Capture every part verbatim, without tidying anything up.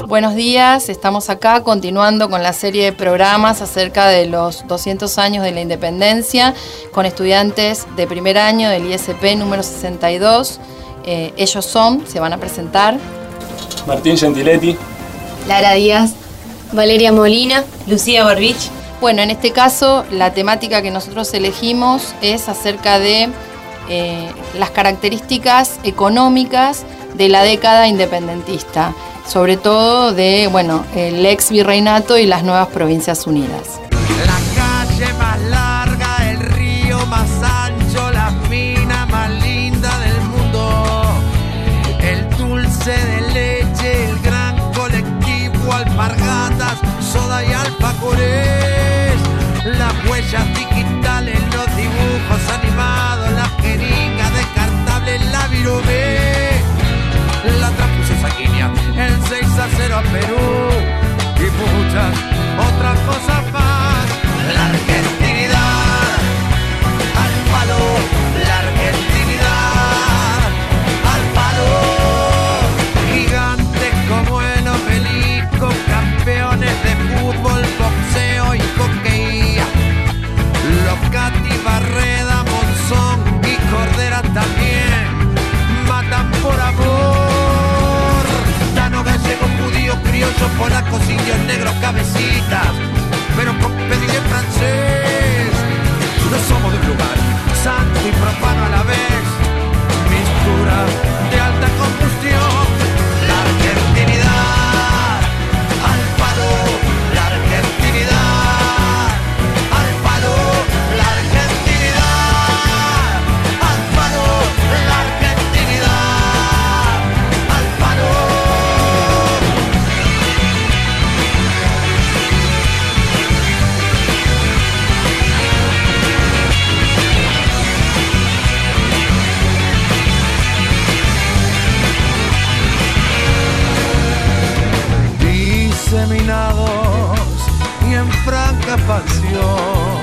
Buenos días, estamos acá continuando con la serie de programas acerca de los doscientos años de la independencia con estudiantes de primer año del I S P número sesenta y dos. Eh, ellos son, se van a presentar. Martín Gentiletti. Lara Díaz. Valeria Molina. Lucía Barbich. Bueno, en este caso la temática que nosotros elegimos es acerca de eh, las características económicas de la década independentista, sobre todo de, bueno, el ex virreinato y las nuevas provincias unidas. La calle más larga, el río más ancho, la mina más linda del mundo, el dulce de leche, el gran colectivo, alpargatas, soda y alfajores, las huellas digitales, los dibujos animados, la jeringa descartable, la virome, la transfusión sanguínea, el seis a cero a Perú y muchas otras cosas más. La argentinidad al palo, la argentinidad al palo. Gigantes como el obelisco, campeones de fútbol, boxeo y hockey. Los Cati, Barreda, Monzón y Cordera también matan por amor. Gallego, judío, criollo, polacos, indios, negros, cabecitas, pero con pedigrí francés. No somos de un lugar, santo y profano a la vez, mistura de alta combustión. La argentinidad al palo, la argentinidad al palo, la argentinidad al palo, la argentinidad al palo. Diseminados y en franca pasión,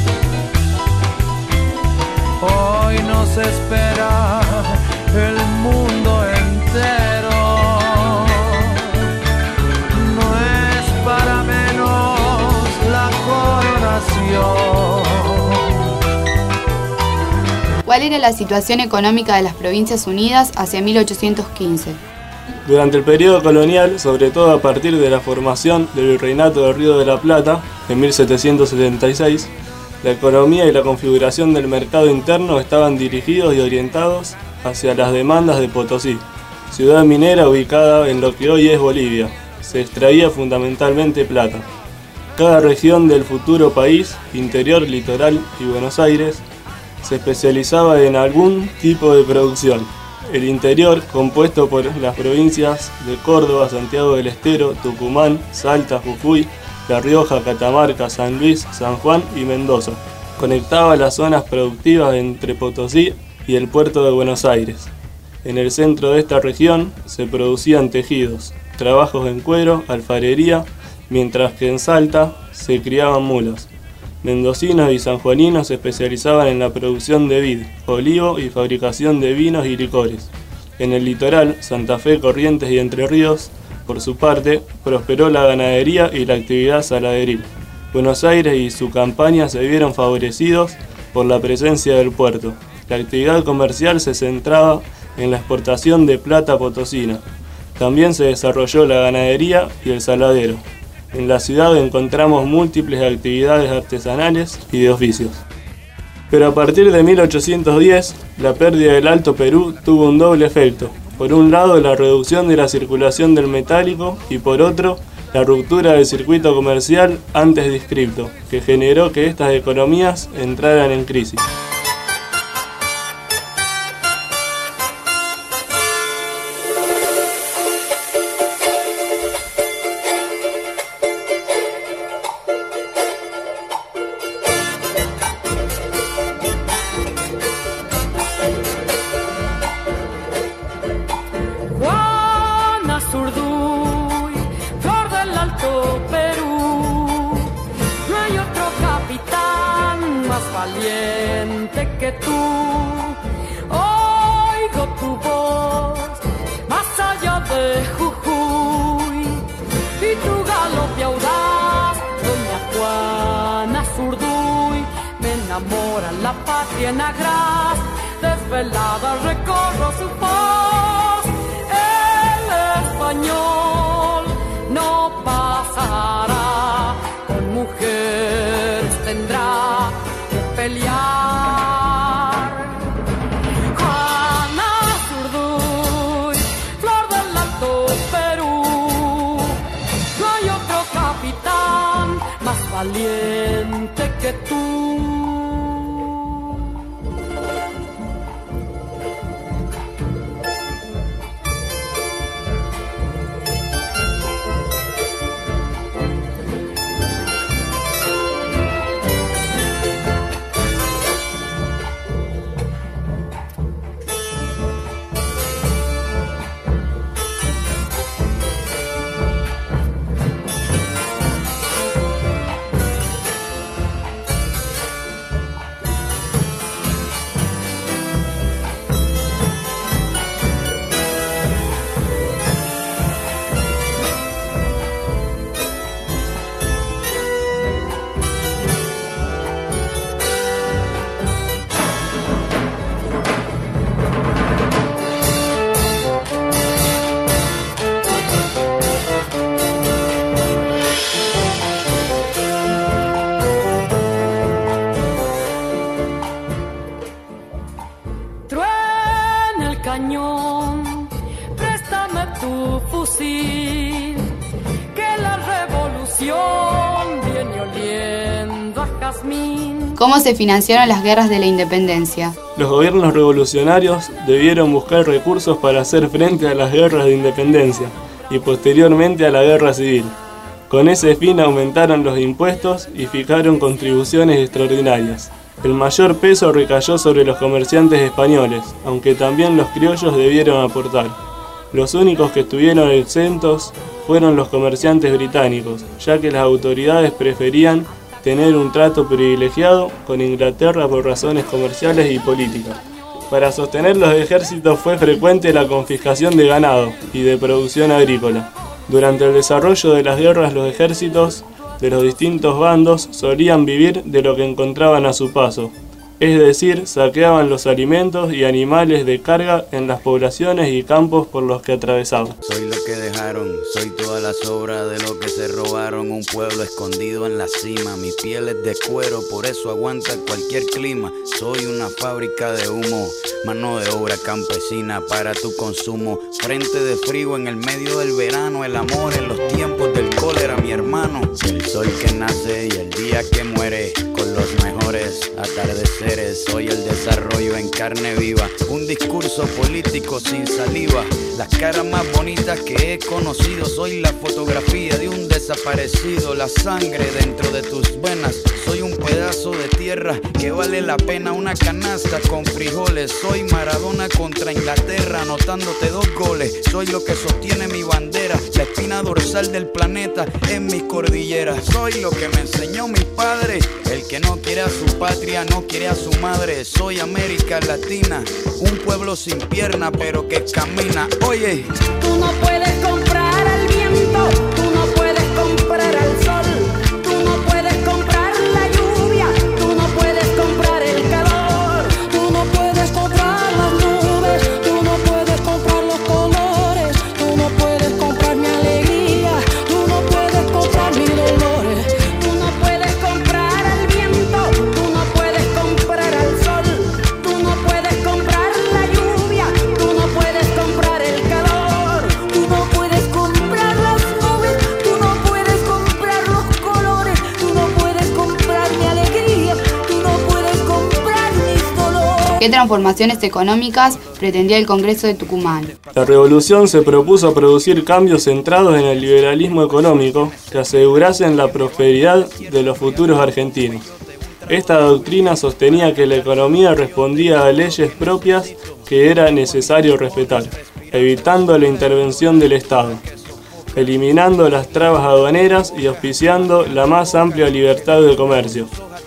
hoy nos espera el mundo entero. No es para menos la coronación. ¿Cuál era la situación económica de las Provincias Unidas hacia mil ochocientos quince? Durante el periodo colonial, sobre todo a partir de la formación del Virreinato del Río de la Plata en mil setecientos setenta y seis, la economía y la configuración del mercado interno estaban dirigidos y orientados hacia las demandas de Potosí, ciudad minera ubicada en lo que hoy es Bolivia. Se extraía fundamentalmente plata. Cada región del futuro país, interior, litoral y Buenos Aires, se especializaba en algún tipo de producción. El interior, compuesto por las provincias de Córdoba, Santiago del Estero, Tucumán, Salta, Jujuy, La Rioja, Catamarca, San Luis, San Juan y Mendoza, conectaba las zonas productivas entre Potosí y el puerto de Buenos Aires. En el centro de esta región se producían tejidos, trabajos en cuero, alfarería, mientras que en Salta se criaban mulas. Mendocinos y sanjuaninos se especializaban en la producción de vid, olivo y fabricación de vinos y licores. En el litoral, Santa Fe, Corrientes y Entre Ríos, por su parte, prosperó la ganadería y la actividad saladeril. Buenos Aires y su campaña se vieron favorecidos por la presencia del puerto. La actividad comercial se centraba en la exportación de plata potosina. También se desarrolló la ganadería y el saladero. En la ciudad encontramos múltiples actividades artesanales y de oficios. Pero a partir de mil ochocientos diez, la pérdida del Alto Perú tuvo un doble efecto. Por un lado, la reducción de la circulación del metálico y por otro, la ruptura del circuito comercial antes descripto, que generó que estas economías entraran en crisis. Zurduy, flor del Alto Perú, no hay otro capitán más valiente. ciénagas desveladas recorro su faz. El español no pasará, con mujeres tendrá que pelear. Juana Zurduy, flor del Alto Perú, no hay otro capitán más valiente que tú. Cañón, préstame tu fusil, que la revolución viene oliendo a jazmín. ¿Cómo se financiaron las guerras de la independencia? Los gobiernos revolucionarios debieron buscar recursos para hacer frente a las guerras de independencia y posteriormente a la guerra civil. Con ese fin aumentaron los impuestos y fijaron contribuciones extraordinarias. El mayor peso recayó sobre los comerciantes españoles, aunque también los criollos debieron aportar. Los únicos que estuvieron exentos fueron los comerciantes británicos, ya que las autoridades preferían tener un trato privilegiado con Inglaterra por razones comerciales y políticas. Para sostener los ejércitos fue frecuente la confiscación de ganado y de producción agrícola. Durante el desarrollo de las guerras, los ejércitos de los distintos bandos solían vivir de lo que encontraban a su paso, es decir, saqueaban los alimentos y animales de carga en las poblaciones y campos por los que atravesaban. Soy lo que dejaron, soy toda la sobra de lo que se robaron, un pueblo escondido en la cima, mi piel es de cuero, por eso aguanta cualquier clima, soy una fábrica de humo, mano de obra campesina para tu consumo, frente de frío en el medio del verano, el amor en los tiempos del cólera, mi hermano, el sol que nace y el día que muere, con los mejores atardeceres. Soy el desarrollo en carne viva, un discurso político sin saliva, las caras más bonitas que he conocido, soy la fotografía de un desaparecido, la sangre dentro de tus venas, soy un pedazo de tierra que vale la pena una canasta con frijoles, soy Maradona contra Inglaterra anotándote dos goles, soy lo que sostiene mi bandera, la espina dorsal del planeta en mi cordillera, soy lo que me enseñó mi padre, el que no quiere a su patria no quiere a su madre, soy América Latina, un pueblo sin pierna pero que camina. Oye, tú no puedes comprar al viento, tú no puedes comprar al sol, tú no puedes comprar la lluvia, tú no puedes comprar el calor, tú no puedes comprar las nubes, tú no puedes comprar los colores, tú no puedes comprar mi alegría, tú no puedes comprar mis dolores, tú no puedes comprar al viento, tú no puedes comprar al sol, tú no puedes comprar la lluvia, tú no puedes comprar el calor, tú no puedes comprar las nubes, tú no puedes comprar los colores, tú no puedes comprar mi alegría, tú no puedes comprar mis dolores. ¿Qué transformaciones económicas pretendía el Congreso de Tucumán? La revolución se propuso producir cambios centrados en el liberalismo económico que asegurasen la prosperidad de los futuros argentinos. Esta doctrina sostenía que la economía respondía a leyes propias que era necesario respetar, evitando la intervención del Estado, eliminando las trabas aduaneras y auspiciando la más amplia libertad de comercio.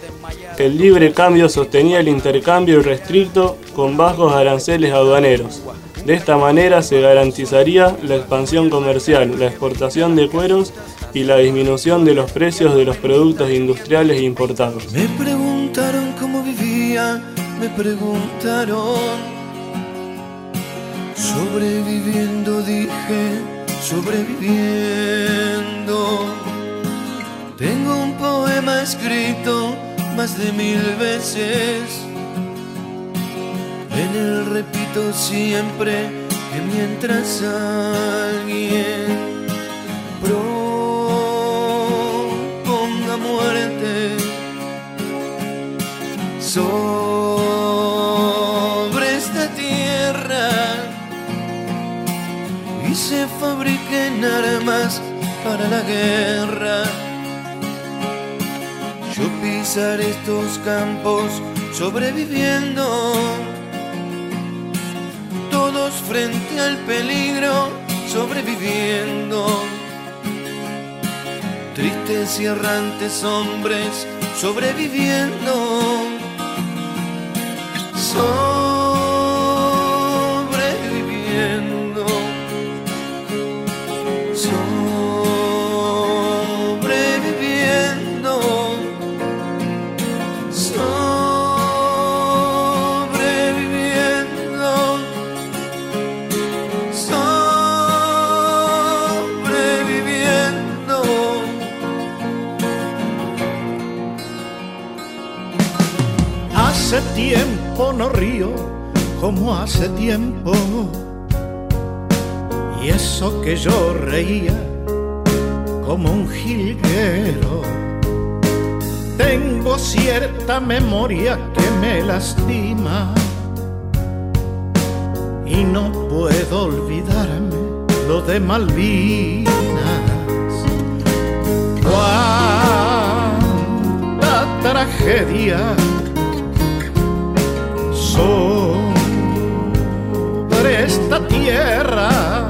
El libre cambio sostenía el intercambio irrestricto con bajos aranceles aduaneros. De esta manera se garantizaría la expansión comercial, la exportación de cueros y la disminución de los precios de los productos industriales importados. Me preguntaron cómo vivía, me preguntaron. Sobreviviendo, dije, sobreviviendo. Tengo un poema escrito más de mil veces. En él repito siempre que mientras alguien proponga muerte sobre esta tierra y se fabriquen armas para la guerra, yo pisaré estos campos sobreviviendo, todos frente al peligro sobreviviendo, tristes y errantes hombres sobreviviendo, sobreviviendo, sobreviviendo, sobreviviendo, sobreviviendo. Hace tiempo no río como hace tiempo, y eso que yo reía como un jilguero. Tengo cierta memoria que me lastima y no puedo olvidarme lo de Malvinas. Cuánta tragedia sobre esta tierra.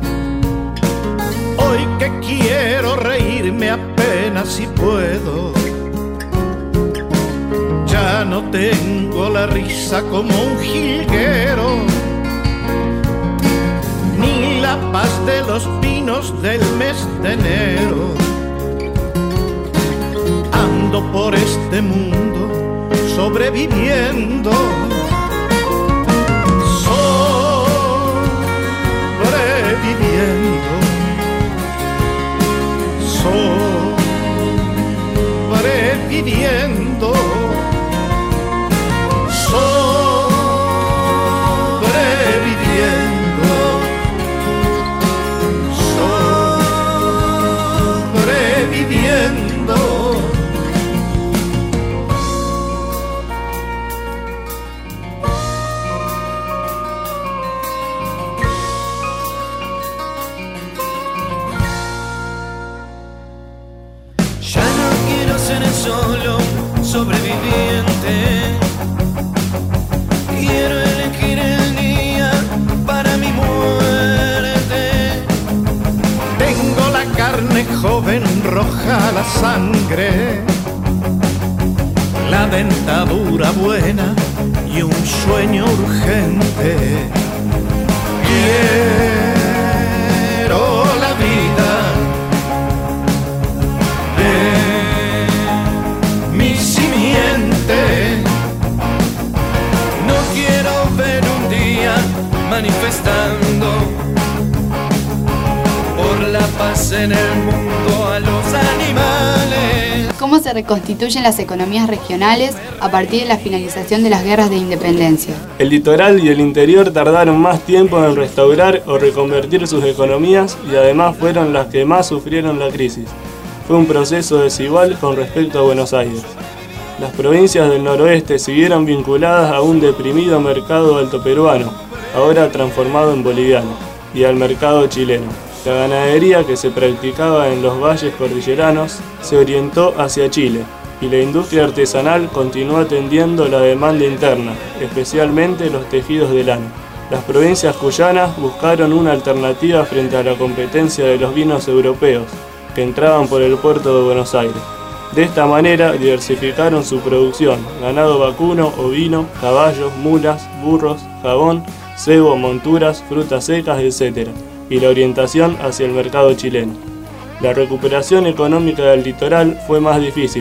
Hoy que quiero reírme apenas si puedo, ya no tengo la risa como un jilguero, ni la paz de los pinos del mes de enero. Ando por este mundo sobreviviendo, sobreviviendo, sobreviviendo, sobreviviendo, sobreviviendo. Solo sobreviviente, quiero elegir el día para mi muerte. Tengo la carne joven, roja la sangre, la dentadura buena y un sueño urgente. Quiero la vida no quiero ver un día manifestando por la paz en el mundo a los animales. ¿Cómo se reconstituyen las economías regionales a partir de la finalización de las guerras de independencia? El litoral y el interior tardaron más tiempo en restaurar o reconvertir sus economías y además fueron las que más sufrieron la crisis. Fue un proceso desigual con respecto a Buenos Aires. Las provincias del noroeste siguieron vinculadas a un deprimido mercado altoperuano, ahora transformado en boliviano, y al mercado chileno. La ganadería que se practicaba en los valles cordilleranos se orientó hacia Chile, y la industria artesanal continuó atendiendo la demanda interna, especialmente los tejidos de lana. Las provincias cuyanas buscaron una alternativa frente a la competencia de los vinos europeos, que entraban por el puerto de Buenos Aires. De esta manera diversificaron su producción: ganado vacuno, ovino, caballos, mulas, burros, jabón, cebo, monturas, frutas secas, etcétera, y la orientación hacia el mercado chileno. La recuperación económica del litoral fue más difícil,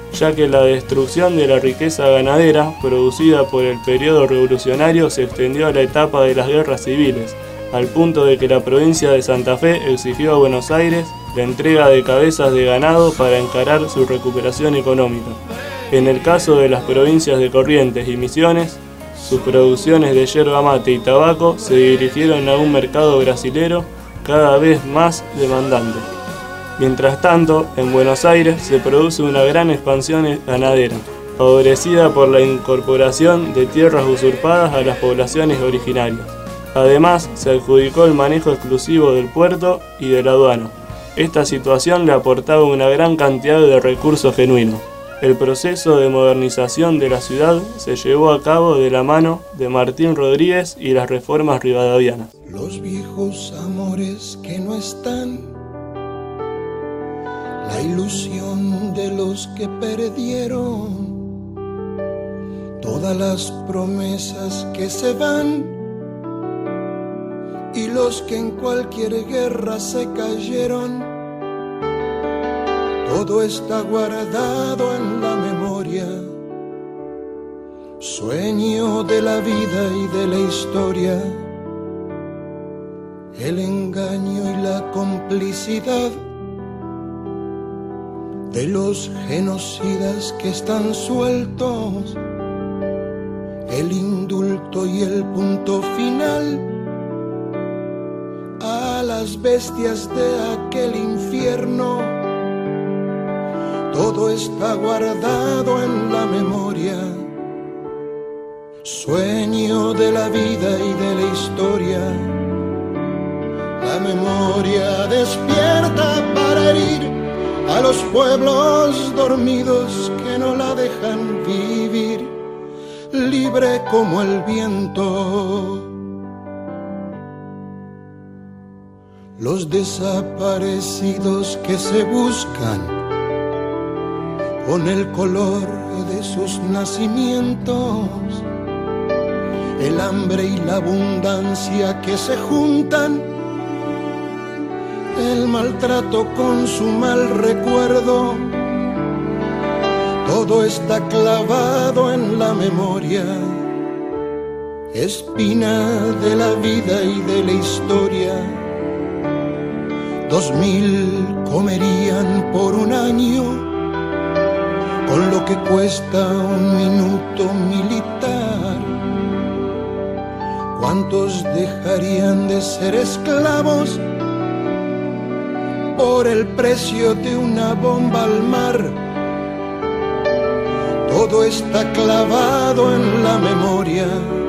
ya que la destrucción de la riqueza ganadera producida por el periodo revolucionario se extendió a la etapa de las guerras civiles, al punto de que la provincia de Santa Fe exigió a Buenos Aires la entrega de cabezas de ganado para encarar su recuperación económica. En el caso de las provincias de Corrientes y Misiones, sus producciones de yerba mate y tabaco se dirigieron a un mercado brasilero cada vez más demandante. Mientras tanto, en Buenos Aires se produce una gran expansión ganadera, favorecida por la incorporación de tierras usurpadas a las poblaciones originarias. Además, se adjudicó el manejo exclusivo del puerto y de la aduana. Esta situación le aportaba una gran cantidad de recursos genuinos. El proceso de modernización de la ciudad se llevó a cabo de la mano de Martín Rodríguez y las reformas rivadavianas. Los viejos amores que no están, la ilusión de los que perdieron, todas las promesas que se van y los que en cualquier guerra se cayeron. Todo está guardado en la memoria, sueño de la vida y de la historia, el engaño y la complicidad de los genocidas que están sueltos, el indulto y el punto final a las bestias de aquel infierno. Todo está guardado en la memoria, sueño de la vida y de la historia. La memoria despierta para herir a los pueblos dormidos que no la dejan vivir, libre como el viento. Los desaparecidos que se buscan con el color de sus nacimientos, el hambre y la abundancia que se juntan, el maltrato con su mal recuerdo, todo está clavado en la memoria, espina de la vida y de la historia. Dos mil comerían por un año con lo que cuesta un minuto militar. ¿Cuántos dejarían de ser esclavos por el precio de una bomba al mar? Todo está clavado en la memoria,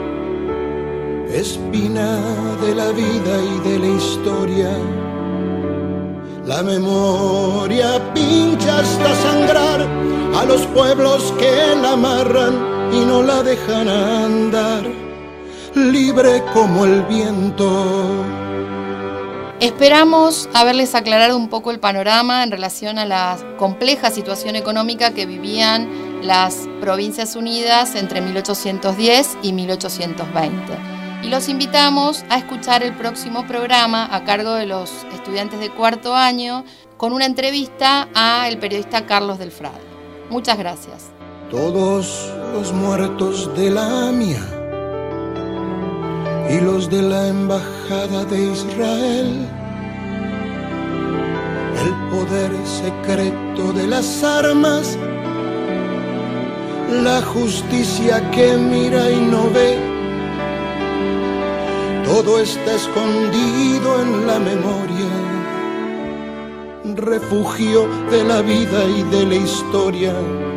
espina de la vida y de la historia. La memoria pincha hasta sangrar a los pueblos que la amarran y no la dejan andar, libre como el viento. Esperamos haberles aclarado un poco el panorama en relación a la compleja situación económica que vivían las Provincias Unidas entre mil ochocientos diez y mil ochocientos veinte. Y los invitamos a escuchar el próximo programa a cargo de los estudiantes de cuarto año con una entrevista al periodista Carlos del Frade. Muchas gracias. Todos los muertos de la AMIA y los de la Embajada de Israel, el poder secreto de las armas, la justicia que mira y no ve, todo está escondido en la memoria, refugio de la vida y de la historia.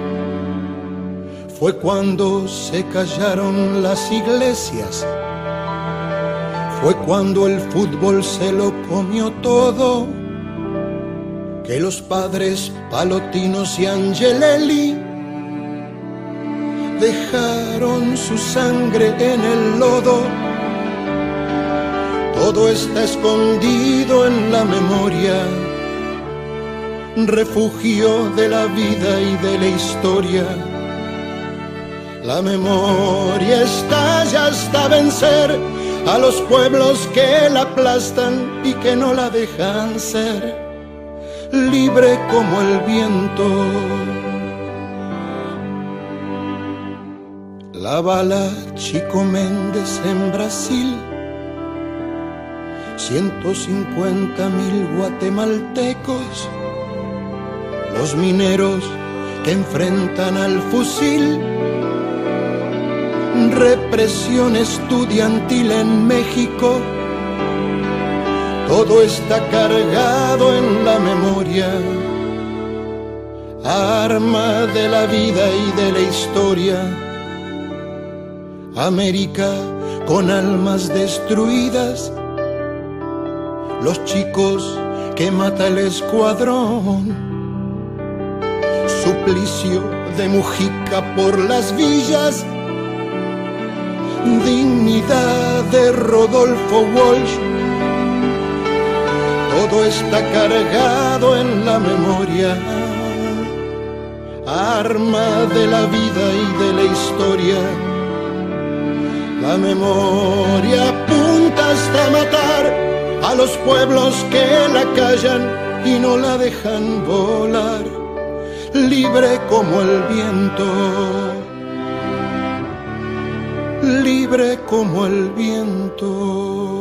Fue cuando se callaron las iglesias, fue cuando el fútbol se lo comió todo, que los padres Palotinos y Angelelli dejaron su sangre en el lodo. Todo está escondido en la memoria, refugio de la vida y de la historia. La memoria estalla hasta vencer a los pueblos que la aplastan y que no la dejan ser, libre como el viento. La bala Chico Méndez en Brasil, ciento cincuenta mil guatemaltecos, los mineros que enfrentan al fusil, represión estudiantil en México, todo está cargado en la memoria, arma de la vida y de la historia. América con almas destruidas, los chicos que mata el escuadrón, suplicio de Mujica por las villas, dignidad de Rodolfo Walsh, todo está cargado en la memoria, arma de la vida y de la historia. La memoria apunta hasta matar a los pueblos que la callan y no la dejan volar, libre como el viento, libre como el viento.